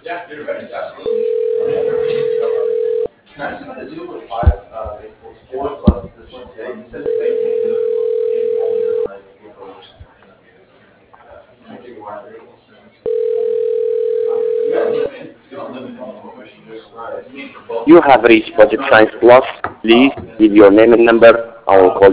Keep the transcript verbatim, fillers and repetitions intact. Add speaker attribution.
Speaker 1: Can I just want to do with five, uh, four plus this one today? You said today you can't do anything older than like April or something. You can't do one. Yeah, limit, it's gonna limit the question, just right. You need for both.
Speaker 2: You have reached Budget Science Plus. Please leave your name and number. I will call